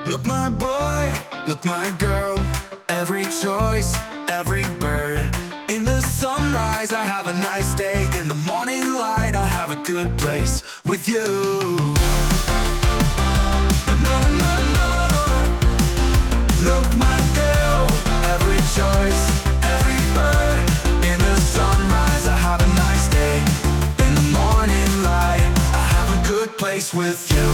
Look my boy, look my girl, every choice, every bird. In the sunrise I have a nice day, in the morning light I have a good place with you. No, no, no. Look my girl, every choice, every bird. In the sunrise I have a nice day, in the morning light I have a good place with you.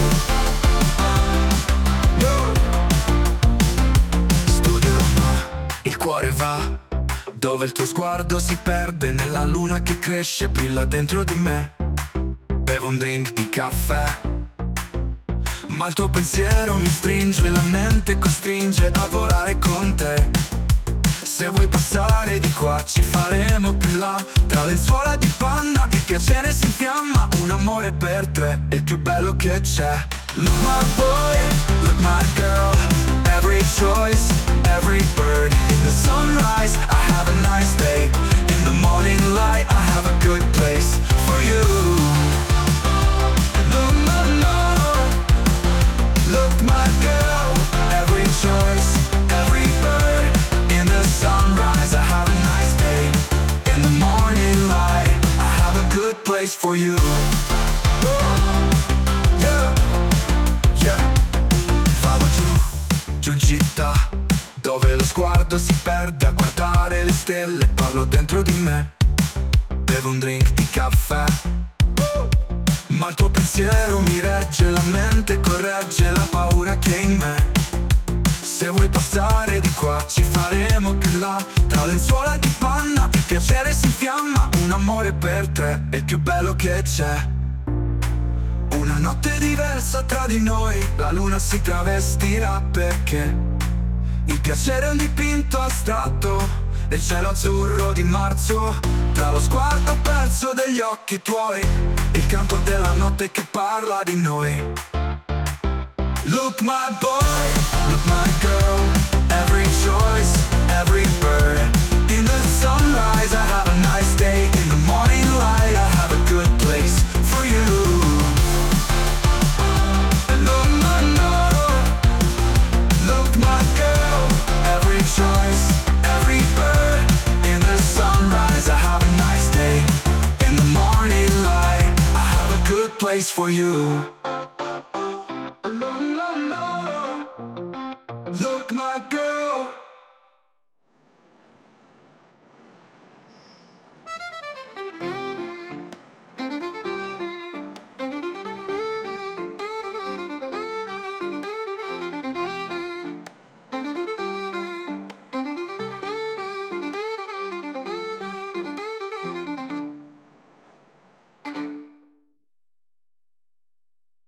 Studio, il cuore va dove il tuo sguardo si perde, nella luna che cresce brilla dentro di me. Bevo un drink di caffè, ma il tuo pensiero mi stringe, la mente costringe a volare con te. Se vuoi passare di qua ci faremo più là, tra lenzuola di panna il piacere si infiamma. Un amore per tre è il più bello che c'è. Look my boy, look my girl, every choice, every bird. In the sunrise I have a nice day, in the morning light I have a good place for you. No, no, no. Look my girl, every choice, every bird. In the sunrise I have a nice day, in the morning light I have a good place for you. Vado giù in città, dove lo sguardo si perde a guardare le stelle. Parlo dentro di me, bevo un drink di caffè, ma il tuo pensiero mi regge, la mente corregge la paura che è in me. Se vuoi passare di qua ci faremo più là, tra lenzuola di panna il piacere si infiamma. Un amore per tre è il più bello che c'è. Una notte diversa tra di noi, la luna si travestirà perché il piacere è un dipinto astratto del cielo azzurro di marzo, tra lo sguardo perso degli occhi tuoi, il canto della notte che parla di noi. Look my boy, look my girl, every choice, every bird. In the sunrise I have a nice day, in the morning light I have a good place for you. No, no, no. Look my girl, every choice, every bird. In the sunrise I have a nice day, in the morning light I have a good place for you.